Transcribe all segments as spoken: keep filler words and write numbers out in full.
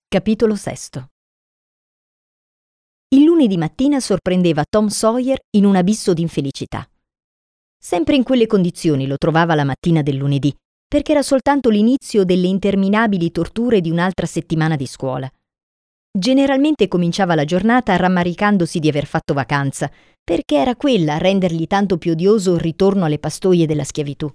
Capitolo sesto. Il lunedì mattina sorprendeva Tom Sawyer in un abisso di infelicità. Sempre in quelle condizioni lo trovava la mattina del lunedì, perché era soltanto l'inizio delle interminabili torture di un'altra settimana di scuola. Generalmente cominciava la giornata rammaricandosi di aver fatto vacanza, perché era quella a rendergli tanto più odioso il ritorno alle pastoie della schiavitù.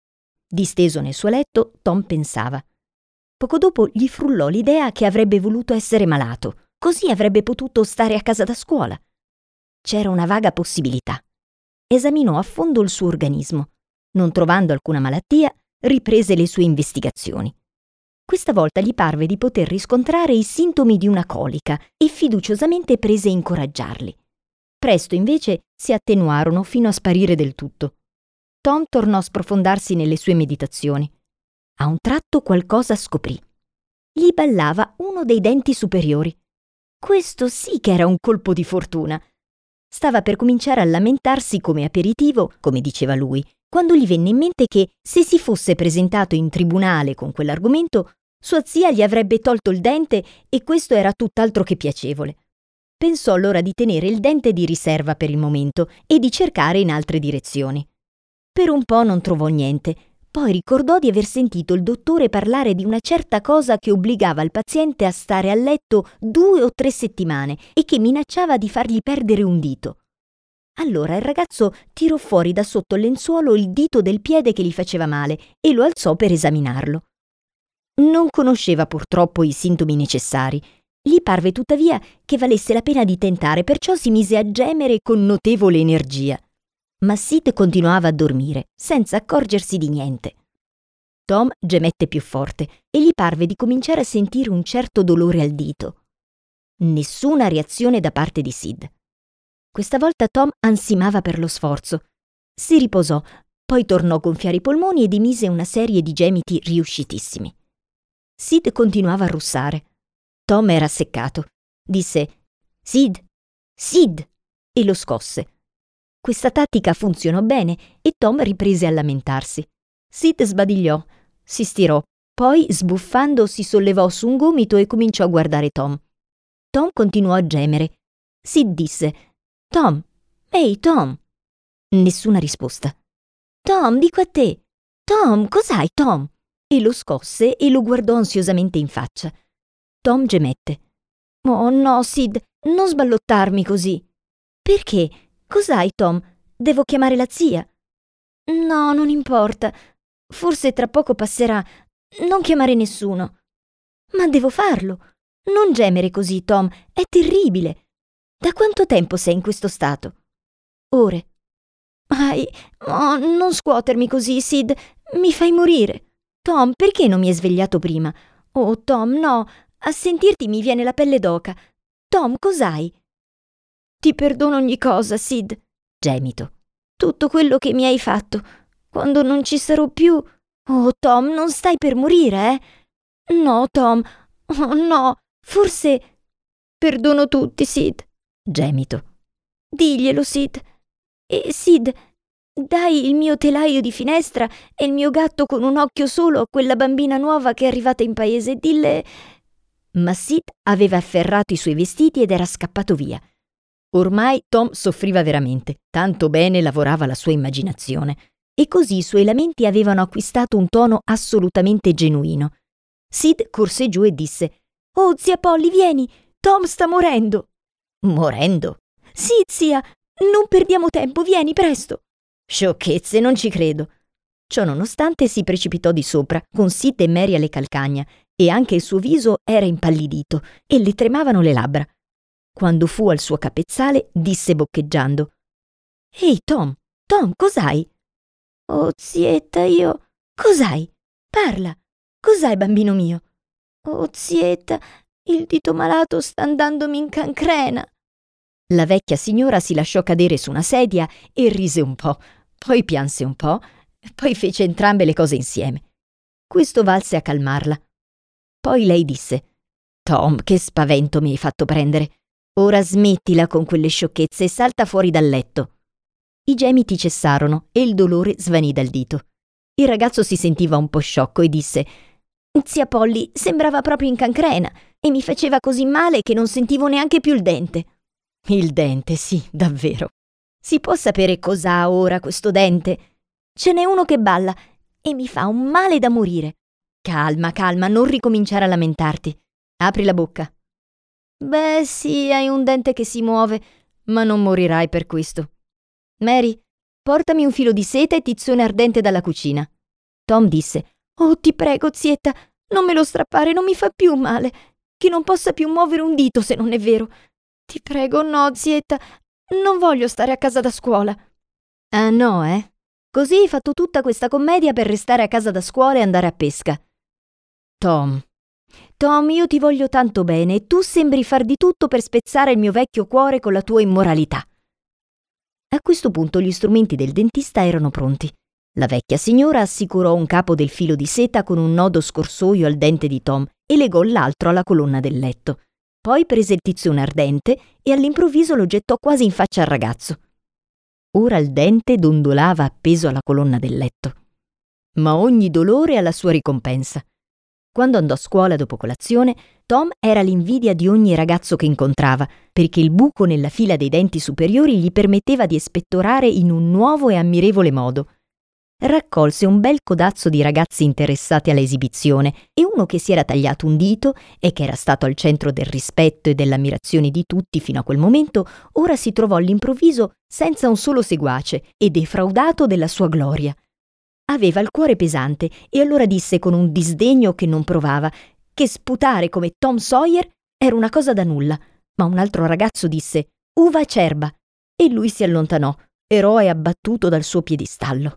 Disteso nel suo letto, Tom pensava. Poco dopo gli frullò l'idea che avrebbe voluto essere malato, così avrebbe potuto stare a casa da scuola. C'era una vaga possibilità. Esaminò a fondo il suo organismo. Non trovando alcuna malattia, riprese le sue investigazioni. Questa volta gli parve di poter riscontrare i sintomi di una colica e fiduciosamente prese a incoraggiarli. Presto invece si attenuarono fino a sparire del tutto. Tom tornò a sprofondarsi nelle sue meditazioni. A un tratto qualcosa scoprì. Gli ballava uno dei denti superiori. Questo sì che era un colpo di fortuna. Stava per cominciare a lamentarsi come aperitivo, come diceva lui, quando gli venne in mente che, se si fosse presentato in tribunale con quell'argomento, sua zia gli avrebbe tolto il dente e questo era tutt'altro che piacevole. Pensò allora di tenere il dente di riserva per il momento e di cercare in altre direzioni. Per un po' non trovò niente. Poi ricordò di aver sentito il dottore parlare di una certa cosa che obbligava il paziente a stare a letto due o tre settimane e che minacciava di fargli perdere un dito. Allora il ragazzo tirò fuori da sotto il lenzuolo il dito del piede che gli faceva male e lo alzò per esaminarlo. Non conosceva purtroppo i sintomi necessari. Gli parve tuttavia che valesse la pena di tentare, perciò si mise a gemere con notevole energia. Ma Sid continuava a dormire, senza accorgersi di niente. Tom gemette più forte e gli parve di cominciare a sentire un certo dolore al dito. Nessuna reazione da parte di Sid. Questa volta Tom ansimava per lo sforzo. Si riposò, poi tornò a gonfiare i polmoni ed emise una serie di gemiti riuscitissimi. Sid continuava a russare. Tom era seccato. Disse «Sid! Sid!» e lo scosse. Questa tattica funzionò bene e Tom riprese a lamentarsi. Sid sbadigliò, si stirò, poi, sbuffando, si sollevò su un gomito e cominciò a guardare Tom. Tom continuò a gemere. Sid disse «Tom! Ehi, Tom!» Nessuna risposta. «Tom, dico a te! Tom, cos'hai, Tom?» E lo scosse e lo guardò ansiosamente in faccia. Tom gemette. «Oh no, Sid, non sballottarmi così!» «Perché? Cos'hai, Tom? Devo chiamare la zia?» «No, non importa. Forse tra poco passerà. Non chiamare nessuno». «Ma devo farlo. Non gemere così, Tom. È terribile. Da quanto tempo sei in questo stato?» «Ore». «Ai, oh, non scuotermi così, Sid. Mi fai morire. Tom, perché non mi hai svegliato prima? Oh, Tom, no. A sentirti mi viene la pelle d'oca. Tom, cos'hai?» «Ti perdono ogni cosa, Sid», gemito. «Tutto quello che mi hai fatto. Quando non ci sarò più...» «Oh, Tom, non stai per morire, eh?» «No, Tom. Oh, no. Forse...» «Perdono tutti, Sid», gemito. «Diglielo, Sid. E, Sid, dai il mio telaio di finestra e il mio gatto con un occhio solo a quella bambina nuova che è arrivata in paese. Dille...» Ma Sid aveva afferrato i suoi vestiti ed era scappato via. Ormai Tom soffriva veramente, tanto bene lavorava la sua immaginazione, e così i suoi lamenti avevano acquistato un tono assolutamente genuino. Sid corse giù e disse «Oh, zia Polly, vieni! Tom sta morendo!» «Morendo?» «Sì, zia! Non perdiamo tempo, vieni, presto!» «Sciocchezze, non ci credo!» Ciò nonostante si precipitò di sopra, con Sid e Mary alle calcagna, e anche il suo viso era impallidito e le tremavano le labbra. Quando fu al suo capezzale, disse boccheggiando «Ehi, Tom, Tom, cos'hai?» «Oh, zietta, io...» «Cos'hai? Parla! Cos'hai, bambino mio?» «Oh, zietta, il dito malato sta andandomi in cancrena!» La vecchia signora si lasciò cadere su una sedia e rise un po', poi pianse un po', poi fece entrambe le cose insieme. Questo valse a calmarla. Poi lei disse «Tom, che spavento mi hai fatto prendere! Ora smettila con quelle sciocchezze e salta fuori dal letto». I gemiti cessarono e il dolore svanì dal dito. Il ragazzo si sentiva un po' sciocco e disse «Zia Polly sembrava proprio in cancrena e mi faceva così male che non sentivo neanche più il dente. Il dente, sì, davvero. Si può sapere cos'ha ora questo dente? Ce n'è uno che balla e mi fa un male da morire. Calma, calma, non ricominciare a lamentarti. Apri la bocca. Beh, sì, hai un dente che si muove, ma non morirai per questo. Mary, portami un filo di seta e tizione ardente dalla cucina. Tom disse: Oh, ti prego, zietta, non me lo strappare, non mi fa più male. Che non possa più muovere un dito, se non è vero. Ti prego, no, zietta, non voglio stare a casa da scuola. Ah, no, eh? Così hai fatto tutta questa commedia per restare a casa da scuola e andare a pesca. Tom, Tom, io ti voglio tanto bene e tu sembri far di tutto per spezzare il mio vecchio cuore con la tua immoralità. A questo punto gli strumenti del dentista erano pronti. La vecchia signora assicurò un capo del filo di seta con un nodo scorsoio al dente di Tom e legò l'altro alla colonna del letto. Poi prese il tizione ardente e all'improvviso lo gettò quasi in faccia al ragazzo. Ora il dente dondolava appeso alla colonna del letto. Ma ogni dolore ha la sua ricompensa. Quando andò a scuola dopo colazione, Tom era l'invidia di ogni ragazzo che incontrava, perché il buco nella fila dei denti superiori gli permetteva di espettorare in un nuovo e ammirevole modo. Raccolse un bel codazzo di ragazzi interessati all'esibizione e uno che si era tagliato un dito e che era stato al centro del rispetto e dell'ammirazione di tutti fino a quel momento, ora si trovò all'improvviso senza un solo seguace e defraudato della sua gloria. Aveva il cuore pesante e allora disse con un disdegno che non provava che sputare come Tom Sawyer era una cosa da nulla, ma un altro ragazzo disse «uva acerba» e lui si allontanò, eroe abbattuto dal suo piedistallo.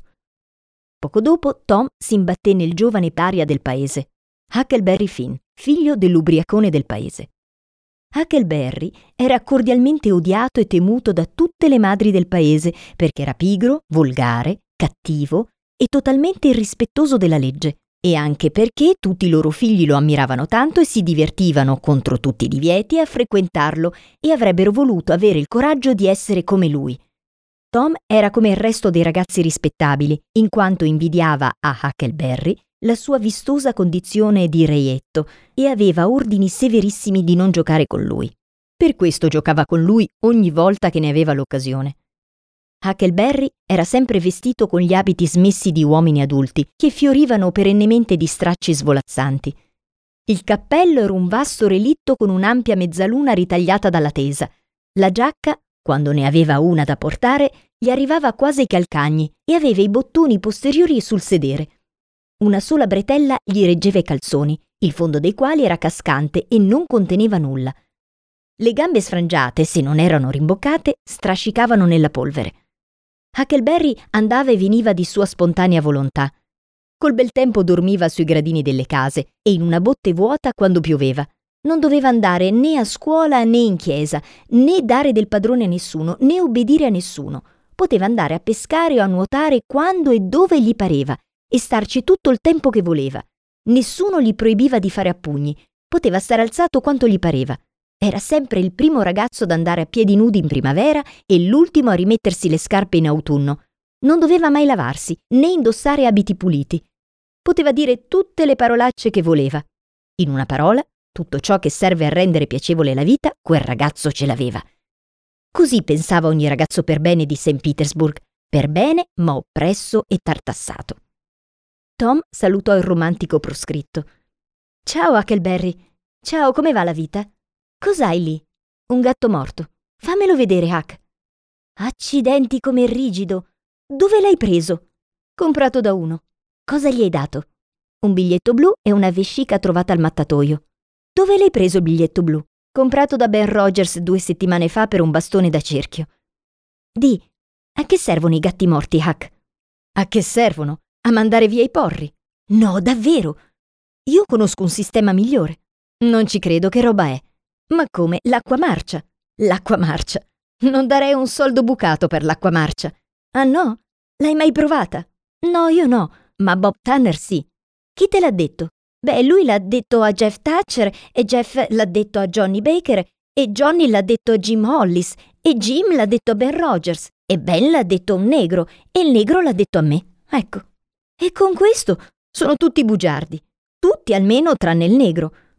Poco dopo Tom si imbatté nel giovane paria del paese, Huckleberry Finn, figlio dell'ubriacone del paese. Huckleberry era cordialmente odiato e temuto da tutte le madri del paese perché era pigro, volgare, cattivo e totalmente irrispettoso della legge, e anche perché tutti i loro figli lo ammiravano tanto e si divertivano, contro tutti i divieti, a frequentarlo e avrebbero voluto avere il coraggio di essere come lui. Tom era come il resto dei ragazzi rispettabili, in quanto invidiava a Huckleberry la sua vistosa condizione di reietto e aveva ordini severissimi di non giocare con lui. Per questo giocava con lui ogni volta che ne aveva l'occasione. Huckleberry era sempre vestito con gli abiti smessi di uomini adulti, che fiorivano perennemente di stracci svolazzanti. Il cappello era un vasto relitto con un'ampia mezzaluna ritagliata dalla tesa. La giacca, quando ne aveva una da portare, gli arrivava quasi ai calcagni e aveva i bottoni posteriori sul sedere. Una sola bretella gli reggeva i calzoni, il fondo dei quali era cascante e non conteneva nulla. Le gambe sfrangiate, se non erano rimboccate, strascicavano nella polvere. Huckleberry andava e veniva di sua spontanea volontà. Col bel tempo dormiva sui gradini delle case e in una botte vuota quando pioveva. Non doveva andare né a scuola né in chiesa, né dare del padrone a nessuno, né obbedire a nessuno. Poteva andare a pescare o a nuotare quando e dove gli pareva e starci tutto il tempo che voleva. Nessuno gli proibiva di fare a pugni. Poteva stare alzato quanto gli pareva. Era sempre il primo ragazzo ad andare a piedi nudi in primavera e l'ultimo a rimettersi le scarpe in autunno. Non doveva mai lavarsi, né indossare abiti puliti. Poteva dire tutte le parolacce che voleva. In una parola, tutto ciò che serve a rendere piacevole la vita, quel ragazzo ce l'aveva. Così pensava ogni ragazzo per bene di Saint Petersburg, per bene ma oppresso e tartassato. Tom salutò il romantico proscritto. «Ciao, Huckleberry. Ciao, come va la vita? Cos'hai lì? Un gatto morto. Fammelo vedere, Huck. Accidenti, com'è rigido. Dove l'hai preso? Comprato da uno. Cosa gli hai dato? Un biglietto blu e una vescica trovata al mattatoio. Dove l'hai preso il biglietto blu? Comprato da Ben Rogers due settimane fa per un bastone da cerchio. Di, a che servono i gatti morti, Huck? A che servono? A mandare via i porri? No, davvero. Io conosco un sistema migliore. Non ci credo, che roba è? Ma come? L'acqua marcia? L'acqua marcia? Non darei un soldo bucato per l'acqua marcia. Ah no? L'hai mai provata? No, io no, ma Bob Tanner sì. Chi te l'ha detto? Beh, lui l'ha detto a Jeff Thatcher e Jeff l'ha detto a Johnny Baker e Johnny l'ha detto a Jim Hollis e Jim l'ha detto a Ben Rogers e Ben l'ha detto a un negro e il negro l'ha detto a me. Ecco. E con questo sono tutti bugiardi. Tutti almeno tranne il negro.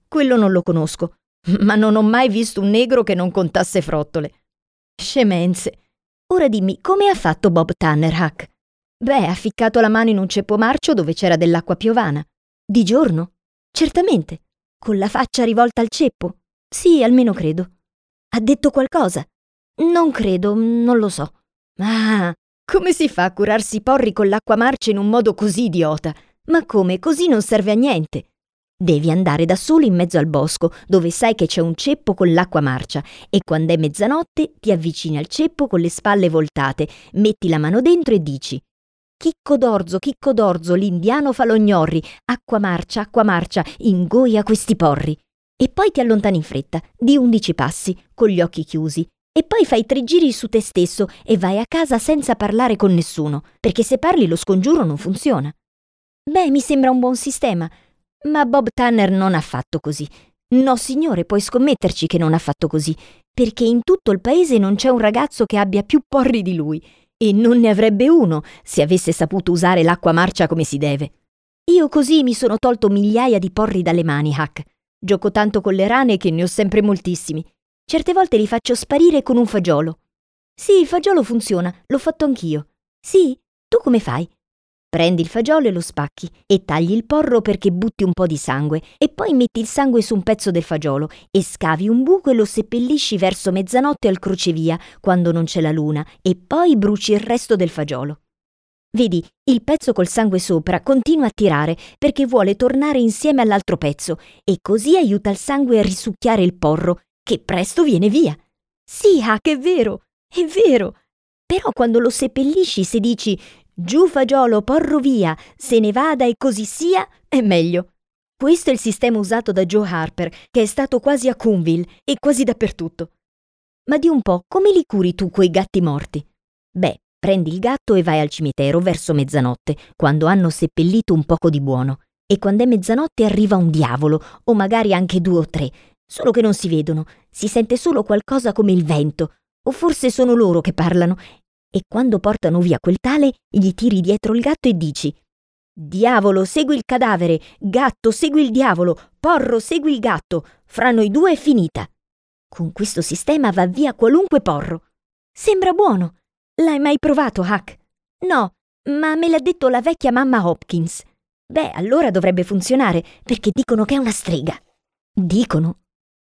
quello non lo conosco, ma non ho mai visto un negro che non contasse frottole. Scemenze. Ora dimmi, come ha fatto Bob Tanner, Huck? Beh, ha ficcato la mano in un ceppo marcio dove c'era dell'acqua piovana. Di giorno? Certamente. Con la faccia rivolta al ceppo? Sì, almeno credo. Ha detto qualcosa? Non credo, non lo so. Ah, come si fa a curarsi i porri con l'acqua marcia in un modo così idiota? Ma come? Così non serve a niente. Devi andare da solo in mezzo al bosco, dove sai che c'è un ceppo con l'acqua marcia, e quando è mezzanotte ti avvicini al ceppo con le spalle voltate, metti la mano dentro e dici: Chicco d'orzo, Chicco d'orzo, l'indiano fa lo gnorri, acqua marcia, acqua marcia, ingoia questi porri. E poi ti allontani in fretta, di undici passi, con gli occhi chiusi, e poi fai tre giri su te stesso e vai a casa senza parlare con nessuno, perché se parli lo scongiuro non funziona. Beh, mi sembra un buon sistema. Ma Bob Tanner non ha fatto così. No, signore, puoi scommetterci che non ha fatto così, perché in tutto il paese non c'è un ragazzo che abbia più porri di lui, e non ne avrebbe uno se avesse saputo usare l'acqua marcia come si deve. Io così mi sono tolto migliaia di porri dalle mani, Huck. Gioco tanto con le rane che ne ho sempre moltissimi. Certe volte li faccio sparire con un fagiolo. Sì, il fagiolo funziona, l'ho fatto anch'io. Sì? Tu come fai? Prendi il fagiolo e lo spacchi e tagli il porro perché butti un po' di sangue e poi metti il sangue su un pezzo del fagiolo e scavi un buco e lo seppellisci verso mezzanotte al crocevia quando non c'è la luna e poi bruci il resto del fagiolo. Vedi, il pezzo col sangue sopra continua a tirare perché vuole tornare insieme all'altro pezzo e così aiuta il sangue a risucchiare il porro che presto viene via. Sì, Huck, è vero, è vero. Però quando lo seppellisci, se dici giù fagiolo, porro via, se ne vada e così sia, è meglio. Questo è il sistema usato da Joe Harper, che è stato quasi a Coonville e quasi dappertutto. Ma di un po', come li curi tu quei gatti morti? Beh, prendi il gatto e vai al cimitero verso mezzanotte, quando hanno seppellito un poco di buono. E quando è mezzanotte arriva un diavolo, o magari anche due o tre, solo che non si vedono, si sente solo qualcosa come il vento, o forse sono loro che parlano. E quando portano via quel tale, gli tiri dietro il gatto e dici: diavolo, segui il cadavere, gatto, segui il diavolo, porro, segui il gatto, fra noi due è finita. Con questo sistema va via qualunque porro. Sembra buono. L'hai mai provato, Huck? No, ma me l'ha detto la vecchia mamma Hopkins. Beh, allora dovrebbe funzionare, perché dicono che è una strega. Dicono?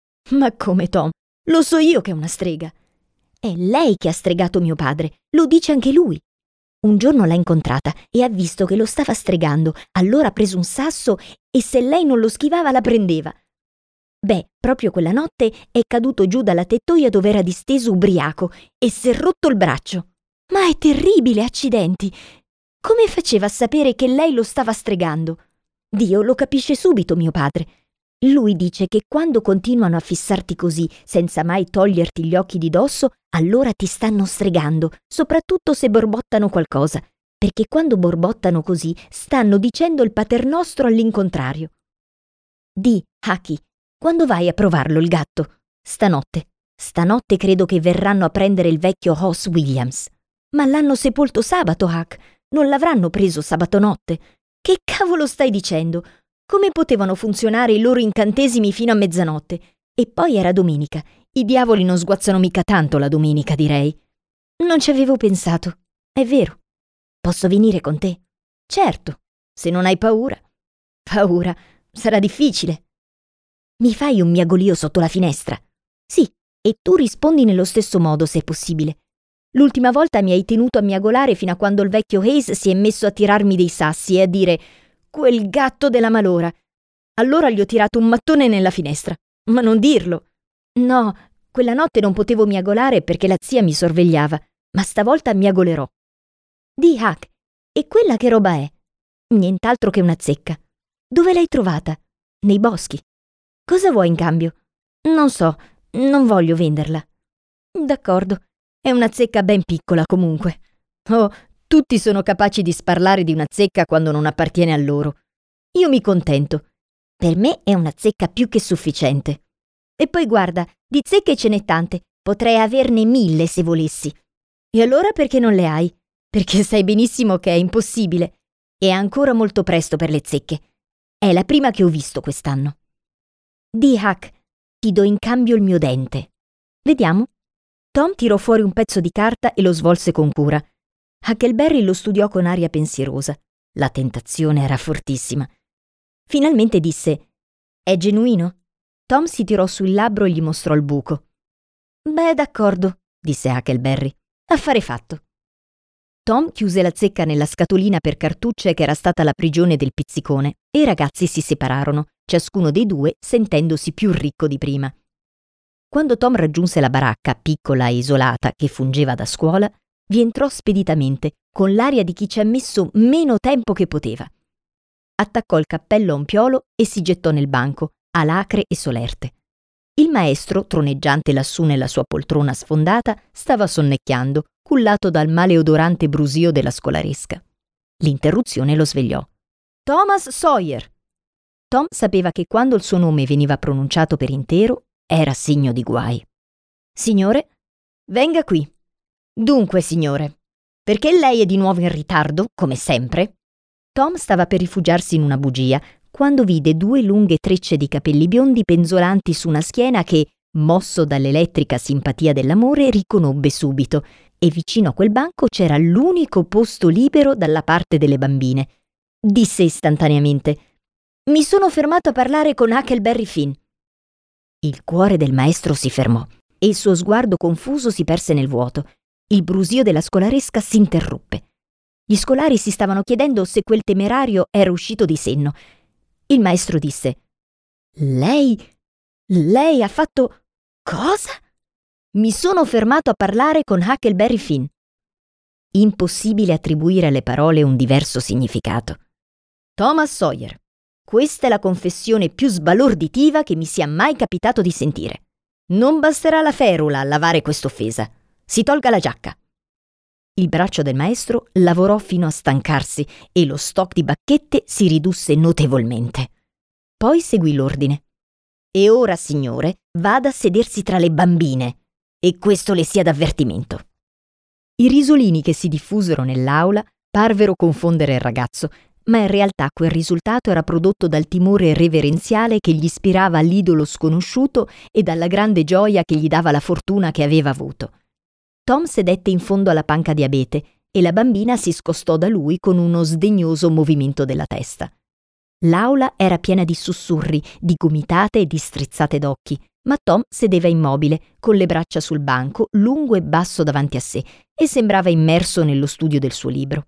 Ma come, Tom? Lo so io che è una strega. È lei che ha stregato mio padre, lo dice anche lui. Un giorno l'ha incontrata e ha visto che lo stava stregando, allora ha preso un sasso e se lei non lo schivava la prendeva. Beh, proprio quella notte è caduto giù dalla tettoia dove era disteso ubriaco e si è rotto il braccio. Ma è terribile, accidenti! Come faceva a sapere che lei lo stava stregando? Dio lo capisce subito, mio padre. Lui dice che quando continuano a fissarti così, senza mai toglierti gli occhi di dosso, allora ti stanno stregando, soprattutto se borbottano qualcosa, perché quando borbottano così stanno dicendo il paternostro all'incontrario. Di, Hucky, quando vai a provarlo il gatto? Stanotte. Stanotte credo che verranno a prendere il vecchio Hoss Williams. Ma l'hanno sepolto sabato, Huck. Non l'avranno preso sabato notte. Che cavolo stai dicendo? Come potevano funzionare i loro incantesimi fino a mezzanotte? E poi era domenica. I diavoli non sguazzano mica tanto la domenica, direi. Non ci avevo pensato. È vero. Posso venire con te? Certo, se non hai paura. Paura? Sarà difficile. Mi fai un miagolio sotto la finestra? Sì, e tu rispondi nello stesso modo se è possibile. L'ultima volta mi hai tenuto a miagolare fino a quando il vecchio Hayes si è messo a tirarmi dei sassi e a dire «Quel gatto della malora!». Allora gli ho tirato un mattone nella finestra. Ma non dirlo! No, quella notte non potevo miagolare perché la zia mi sorvegliava, ma stavolta miagolerò. Di, Huck, e quella che roba è? Nient'altro che una zecca. Dove l'hai trovata? Nei boschi. Cosa vuoi in cambio? Non so, non voglio venderla. D'accordo, è una zecca ben piccola comunque. Oh, tutti sono capaci di sparlare di una zecca quando non appartiene a loro. Io mi contento. Per me è una zecca più che sufficiente. E poi guarda, di zecche ce n'è tante, potrei averne mille se volessi. E allora perché non le hai? Perché sai benissimo che è impossibile. È ancora molto presto per le zecche. È la prima che ho visto quest'anno. Di, Huck, ti do in cambio il mio dente. Vediamo. Tom tirò fuori un pezzo di carta e lo svolse con cura. Huckleberry lo studiò con aria pensierosa. La tentazione era fortissima. Finalmente disse: «È genuino?» Tom si tirò sul labbro e gli mostrò il buco. «Beh, d'accordo», disse Huckleberry. «Affare fatto». Tom chiuse la zecca nella scatolina per cartucce che era stata la prigione del pizzicone e i ragazzi si separarono, ciascuno dei due sentendosi più ricco di prima. Quando Tom raggiunse la baracca, piccola e isolata, che fungeva da scuola, vi entrò speditamente, con l'aria di chi ci ha messo meno tempo che poteva. Attaccò il cappello a un piolo e si gettò nel banco, alacre e solerte. Il maestro, troneggiante lassù nella sua poltrona sfondata, stava sonnecchiando, cullato dal maleodorante brusio della scolaresca. L'interruzione lo svegliò. «Thomas Sawyer!» Tom sapeva che quando il suo nome veniva pronunciato per intero, era segno di guai. «Signore, venga qui». «Dunque, signore, perché lei è di nuovo in ritardo, come sempre?» Tom stava per rifugiarsi in una bugia quando vide due lunghe trecce di capelli biondi penzolanti su una schiena che, mosso dall'elettrica simpatia dell'amore, riconobbe subito, e vicino a quel banco c'era l'unico posto libero dalla parte delle bambine. Disse istantaneamente: «Mi sono fermato a parlare con Huckleberry Finn». Il cuore del maestro si fermò e il suo sguardo confuso si perse nel vuoto. Il brusio della scolaresca si interruppe. Gli scolari si stavano chiedendo se quel temerario era uscito di senno. Il maestro disse: «Lei... lei ha fatto... cosa?» «Mi sono fermato a parlare con Huckleberry Finn». Impossibile attribuire alle parole un diverso significato. «Thomas Sawyer, questa è la confessione più sbalorditiva che mi sia mai capitato di sentire. Non basterà la ferula a lavare quest'offesa. Si tolga la giacca». Il braccio del maestro lavorò fino a stancarsi e lo stock di bacchette si ridusse notevolmente. Poi seguì l'ordine. «E ora, signore, vada a sedersi tra le bambine, e questo le sia d'avvertimento». I risolini che si diffusero nell'aula parvero confondere il ragazzo, ma in realtà quel risultato era prodotto dal timore reverenziale che gli ispirava l'idolo sconosciuto e dalla grande gioia che gli dava la fortuna che aveva avuto. Tom sedette in fondo alla panca di abete e la bambina si scostò da lui con uno sdegnoso movimento della testa. L'aula era piena di sussurri, di gomitate e di strizzate d'occhi, ma Tom sedeva immobile, con le braccia sul banco, lungo e basso davanti a sé, e sembrava immerso nello studio del suo libro.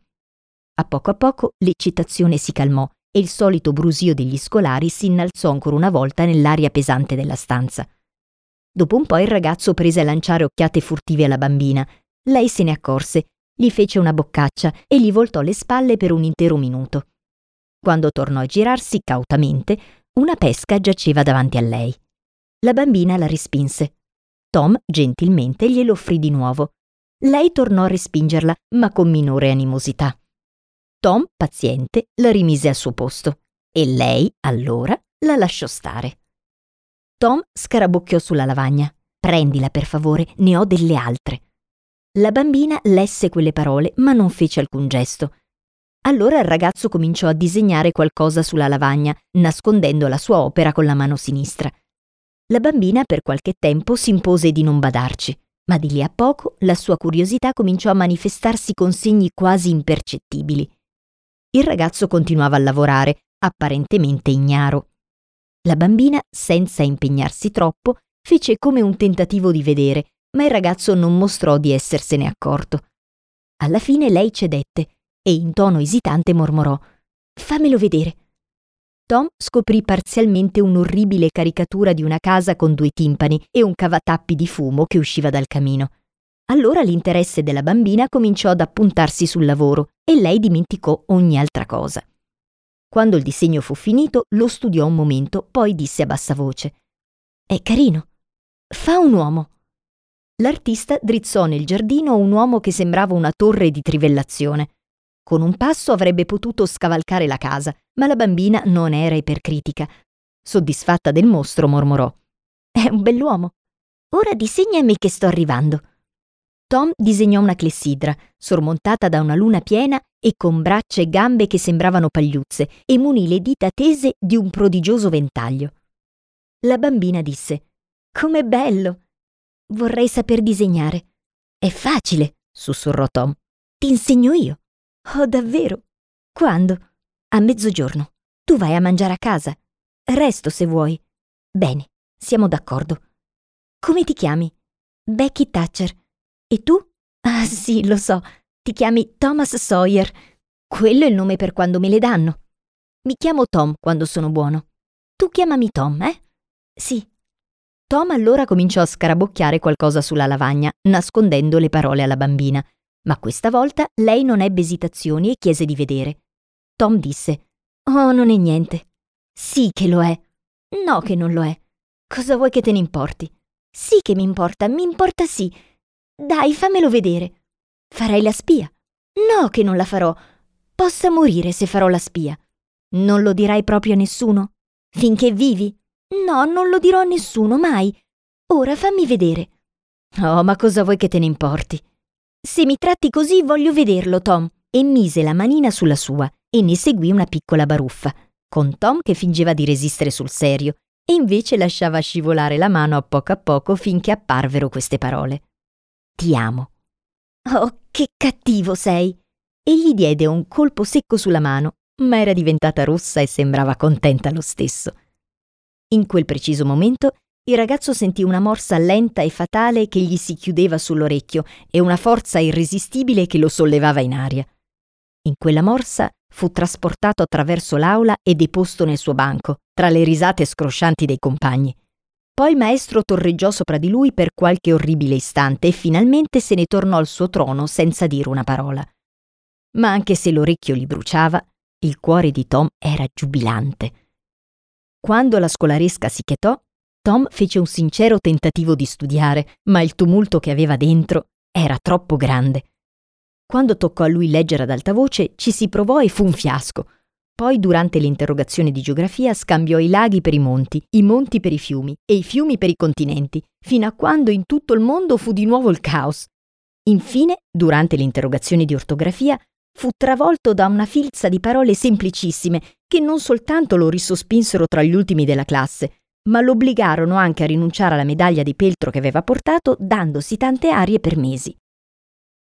A poco a poco l'eccitazione si calmò e il solito brusio degli scolari si innalzò ancora una volta nell'aria pesante della stanza. Dopo un po' il ragazzo prese a lanciare occhiate furtive alla bambina. Lei se ne accorse, gli fece una boccaccia e gli voltò le spalle per un intero minuto. Quando tornò a girarsi cautamente, una pesca giaceva davanti a lei. La bambina la respinse. Tom gentilmente glielo offrì di nuovo. Lei tornò a respingerla, ma con minore animosità. Tom, paziente, la rimise al suo posto e lei, allora, la lasciò stare. Tom scarabocchiò sulla lavagna. «Prendila, per favore, ne ho delle altre». La bambina lesse quelle parole, ma non fece alcun gesto. Allora il ragazzo cominciò a disegnare qualcosa sulla lavagna, nascondendo la sua opera con la mano sinistra. La bambina per qualche tempo s'impose di non badarci, ma di lì a poco la sua curiosità cominciò a manifestarsi con segni quasi impercettibili. Il ragazzo continuava a lavorare, apparentemente ignaro. La bambina, senza impegnarsi troppo, fece come un tentativo di vedere, ma il ragazzo non mostrò di essersene accorto. Alla fine lei cedette e in tono esitante mormorò: «Fammelo vedere». Tom scoprì parzialmente un'orribile caricatura di una casa con due timpani e un cavatappi di fumo che usciva dal camino. Allora l'interesse della bambina cominciò ad appuntarsi sul lavoro e lei dimenticò ogni altra cosa. Quando il disegno fu finito, lo studiò un momento, poi disse a bassa voce: «È carino. Fa un uomo». L'artista drizzò nel giardino un uomo che sembrava una torre di trivellazione. Con un passo avrebbe potuto scavalcare la casa, ma la bambina non era ipercritica. Soddisfatta del mostro, mormorò: «È un bell'uomo. Ora disegnami che sto arrivando». Tom disegnò una clessidra, sormontata da una luna piena e con braccia e gambe che sembravano pagliuzze, e munì le dita tese di un prodigioso ventaglio. La bambina disse: «Com'è bello! Vorrei saper disegnare». «È facile», sussurrò Tom. «Ti insegno io». «Oh, davvero? Quando?» «A mezzogiorno. Tu vai a mangiare a casa. Resto se vuoi». «Bene, siamo d'accordo». «Come ti chiami?» «Becky Thatcher». «E tu?» «Ah, sì, lo so. Ti chiami Thomas Sawyer. Quello è il nome per quando me le danno. Mi chiamo Tom quando sono buono. Tu chiamami Tom, eh?» «Sì». Tom allora cominciò a scarabocchiare qualcosa sulla lavagna, nascondendo le parole alla bambina, ma questa volta lei non ebbe esitazioni e chiese di vedere. Tom disse: «Oh, non è niente». «Sì che lo è». «No che non lo è». «Cosa vuoi che te ne importi?» «Sì che mi importa, mi importa sì. Dai, fammelo vedere». «Farai la spia». «No che non la farò. Possa morire se farò la spia». «Non lo dirai proprio a nessuno? Finché vivi?» «No, non lo dirò a nessuno, mai. Ora fammi vedere». «Oh, ma cosa vuoi che te ne importi?» «Se mi tratti così voglio vederlo, Tom». E mise la manina sulla sua e ne seguì una piccola baruffa, con Tom che fingeva di resistere sul serio e invece lasciava scivolare la mano a poco a poco finché apparvero queste parole: «Ti amo». «Oh, che cattivo sei!» E gli diede un colpo secco sulla mano, ma era diventata rossa e sembrava contenta lo stesso. In quel preciso momento il ragazzo sentì una morsa lenta e fatale che gli si chiudeva sull'orecchio e una forza irresistibile che lo sollevava in aria. In quella morsa fu trasportato attraverso l'aula e deposto nel suo banco, tra le risate scroscianti dei compagni. Poi il maestro torreggiò sopra di lui per qualche orribile istante e finalmente se ne tornò al suo trono senza dire una parola. Ma anche se l'orecchio gli bruciava, il cuore di Tom era giubilante. Quando la scolaresca si chetò, Tom fece un sincero tentativo di studiare, ma il tumulto che aveva dentro era troppo grande. Quando toccò a lui leggere ad alta voce, ci si provò e fu un fiasco. Poi, durante l'interrogazione di geografia, scambiò i laghi per i monti, i monti per i fiumi e i fiumi per i continenti, fino a quando in tutto il mondo fu di nuovo il caos. Infine, durante l'interrogazione di ortografia, fu travolto da una filza di parole semplicissime che non soltanto lo risospinsero tra gli ultimi della classe, ma lo obbligarono anche a rinunciare alla medaglia di peltro che aveva portato, dandosi tante arie per mesi.